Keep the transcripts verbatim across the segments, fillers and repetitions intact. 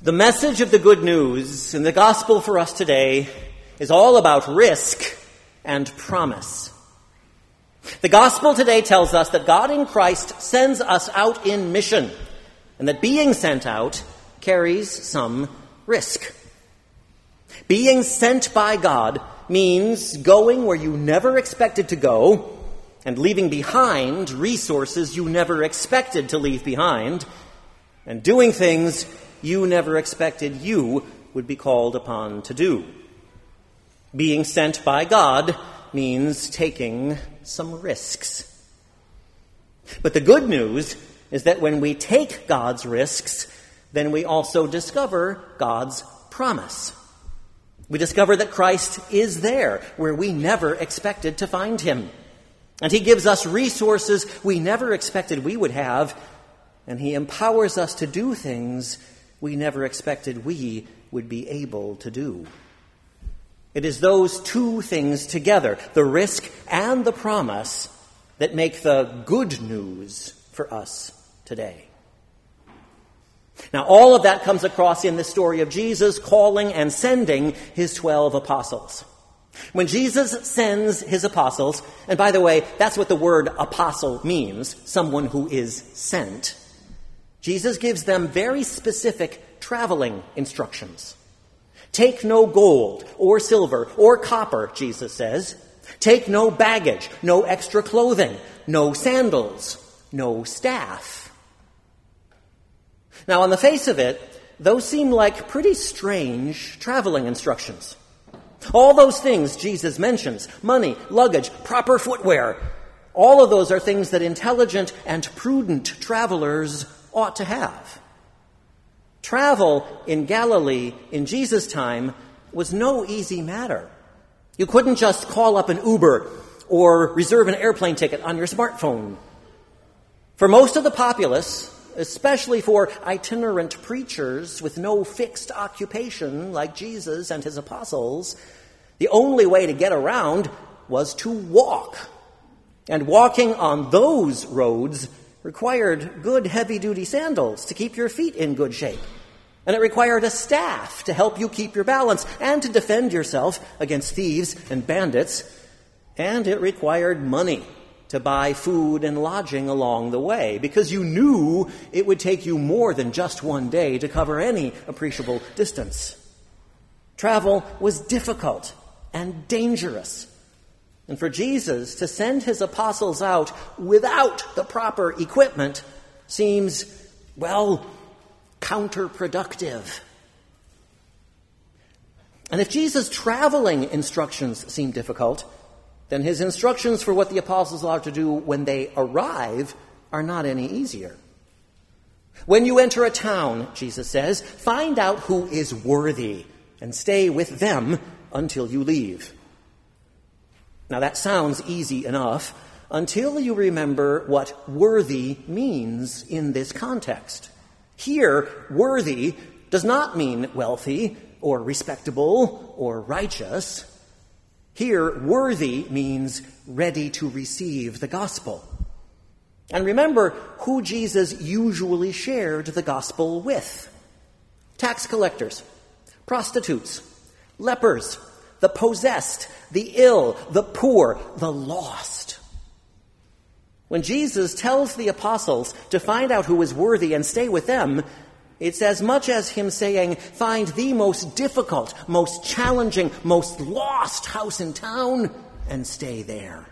The message of the good news in the gospel for us today is all about risk and promise. The gospel today tells us that God in Christ sends us out in mission, and that being sent out carries some risk. Being sent by God means going where you never expected to go and leaving behind resources you never expected to leave behind and doing things you never expected you would be called upon to do. Being sent by God means taking some risks. But the good news is that when we take God's risks, then we also discover God's promise. We discover that Christ is there where we never expected to find him. And he gives us resources we never expected we would have, and he empowers us to do things we never expected we would be able to do. It is those two things together, the risk and the promise, that make the good news for us today. Now, all of that comes across in the story of Jesus calling and sending his twelve apostles. When Jesus sends his apostles, and by the way, that's what the word apostle means, someone who is sent, Jesus gives them very specific traveling instructions. Take no gold or silver or copper, Jesus says. Take no baggage, no extra clothing, no sandals, no staff. Now, on the face of it, those seem like pretty strange traveling instructions. All those things Jesus mentions, money, luggage, proper footwear, all of those are things that intelligent and prudent travelers ought to have. Travel in Galilee in Jesus' time was no easy matter. You couldn't just call up an Uber or reserve an airplane ticket on your smartphone. For most of the populace, especially for itinerant preachers with no fixed occupation like Jesus and his apostles, the only way to get around was to walk. And walking on those roads required good heavy-duty sandals to keep your feet in good shape. And it required a staff to help you keep your balance and to defend yourself against thieves and bandits. And it required money to buy food and lodging along the way, because you knew it would take you more than just one day to cover any appreciable distance. Travel was difficult and dangerous. And for Jesus to send his apostles out without the proper equipment seems, well, counterproductive. And if Jesus' traveling instructions seem difficult, then his instructions for what the apostles are to do when they arrive are not any easier. When you enter a town, Jesus says, find out who is worthy and stay with them until you leave. Now that sounds easy enough until you remember what worthy means in this context. Here, worthy does not mean wealthy or respectable or righteous. Here, worthy means ready to receive the gospel. And remember who Jesus usually shared the gospel with. Tax collectors, prostitutes, lepers, the possessed, the ill, the poor, the lost. When Jesus tells the apostles to find out who is worthy and stay with them, it's as much as him saying, find the most difficult, most challenging, most lost house in town and stay there.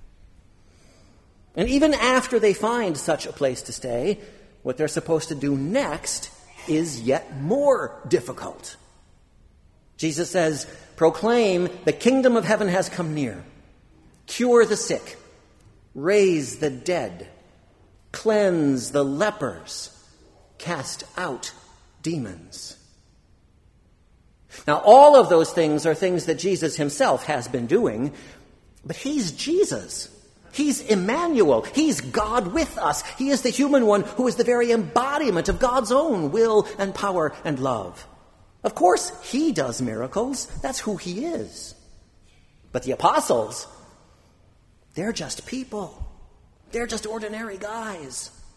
And even after they find such a place to stay, what they're supposed to do next is yet more difficult. Jesus says, proclaim the kingdom of heaven has come near. Cure the sick. Raise the dead. Cleanse the lepers. Cast out demons. Now, all of those things are things that Jesus himself has been doing, but he's Jesus. He's Emmanuel. He's God with us. He is the human one who is the very embodiment of God's own will and power and love. Of course, he does miracles. That's who he is. But the apostles, they're just people. They're just ordinary guys.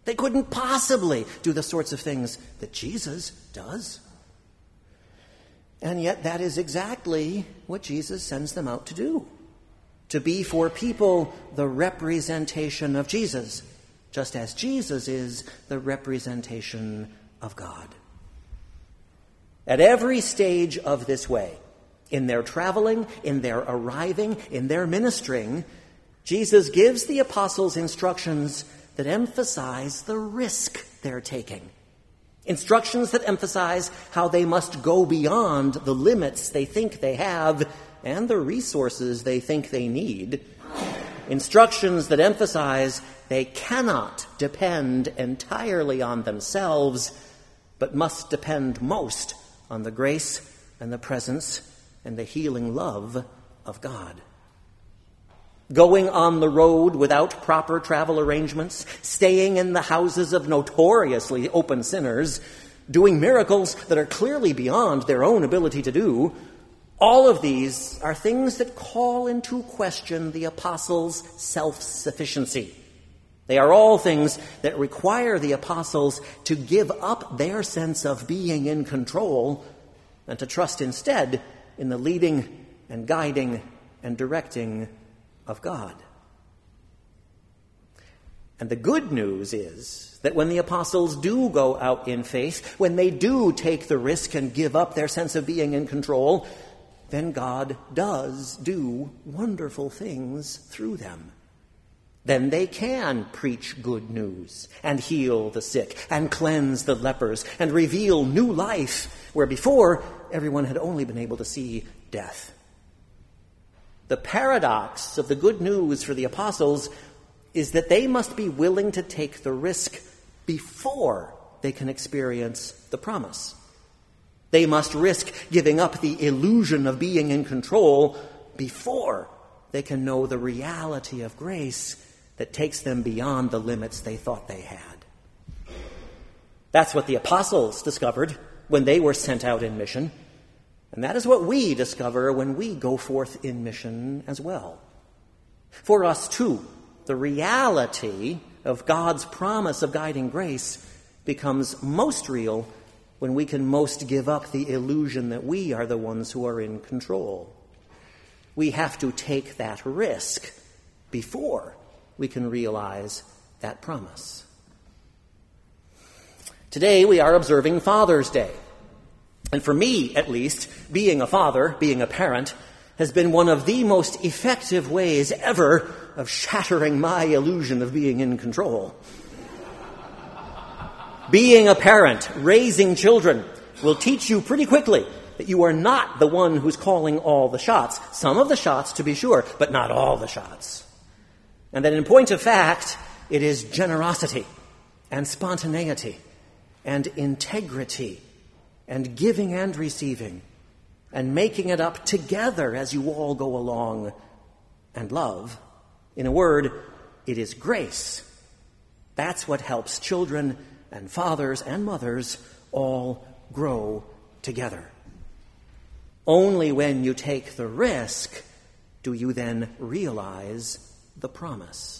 They couldn't possibly do the sorts of things that Jesus does. And yet that is exactly what Jesus sends them out to do. To be for people the representation of Jesus, just as Jesus is the representation of God. At every stage of this way, in their traveling, in their arriving, in their ministering, Jesus gives the apostles instructions that emphasize the risk they're taking. Instructions that emphasize how they must go beyond the limits they think they have and the resources they think they need. Instructions that emphasize they cannot depend entirely on themselves, but must depend most on the grace and the presence and the healing love of God. Going on the road without proper travel arrangements, staying in the houses of notoriously open sinners, doing miracles that are clearly beyond their own ability to do, all of these are things that call into question the apostles' self-sufficiency. They are all things that require the apostles to give up their sense of being in control and to trust instead in the leading and guiding and directing of God. And the good news is that when the apostles do go out in faith, when they do take the risk and give up their sense of being in control, then God does do wonderful things through them. Then they can preach good news and heal the sick and cleanse the lepers and reveal new life where before everyone had only been able to see death. The paradox of the good news for the apostles is that they must be willing to take the risk before they can experience the promise. They must risk giving up the illusion of being in control before they can know the reality of grace that takes them beyond the limits they thought they had. That's what the apostles discovered when they were sent out in mission. And that is what we discover when we go forth in mission as well. For us, too, the reality of God's promise of guiding grace becomes most real when we can most give up the illusion that we are the ones who are in control. We have to take that risk before we can realize that promise. Today we are observing Father's Day. And for me, at least, being a father, being a parent, has been one of the most effective ways ever of shattering my illusion of being in control. Being a parent, raising children, will teach you pretty quickly that you are not the one who's calling all the shots. Some of the shots, to be sure, but not all the shots. And that in point of fact, it is generosity and spontaneity and integrity and giving and receiving and making it up together as you all go along and love. In a word, it is grace. That's what helps children and fathers and mothers all grow together. Only when you take the risk do you then realize the promise.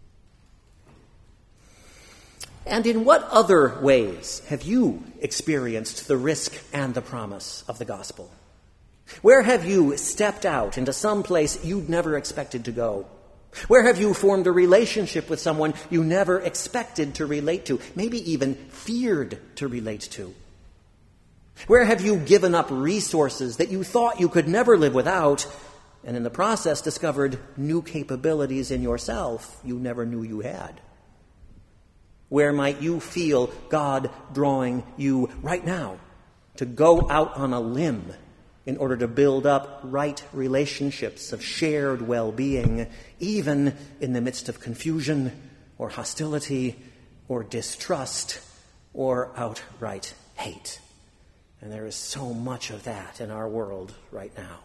And in what other ways have you experienced the risk and the promise of the gospel? Where have you stepped out into some place you'd never expected to go? Where have you formed a relationship with someone you never expected to relate to, maybe even feared to relate to? Where have you given up resources that you thought you could never live without, and in the process discovered new capabilities in yourself you never knew you had? Where might you feel God drawing you right now to go out on a limb in order to build up right relationships of shared well-being, even in the midst of confusion or hostility or distrust or outright hate? And there is so much of that in our world right now.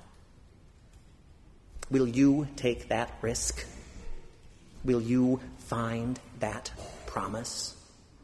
Will you take that risk? Will you find that promise?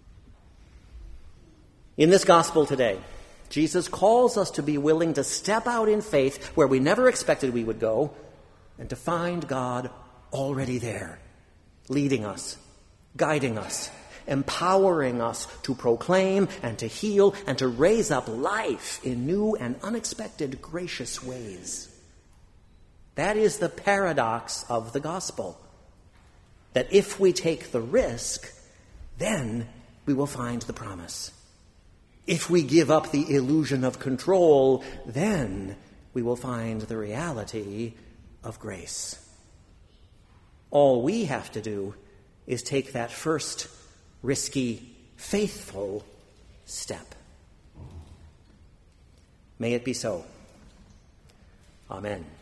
In this gospel today, Jesus calls us to be willing to step out in faith where we never expected we would go and to find God already there, leading us, guiding us, empowering us to proclaim and to heal and to raise up life in new and unexpected gracious ways. That is the paradox of the gospel. That if we take the risk, then we will find the promise. If we give up the illusion of control, then we will find the reality of grace. All we have to do is take that first risky, faithful step. May it be so. Amen.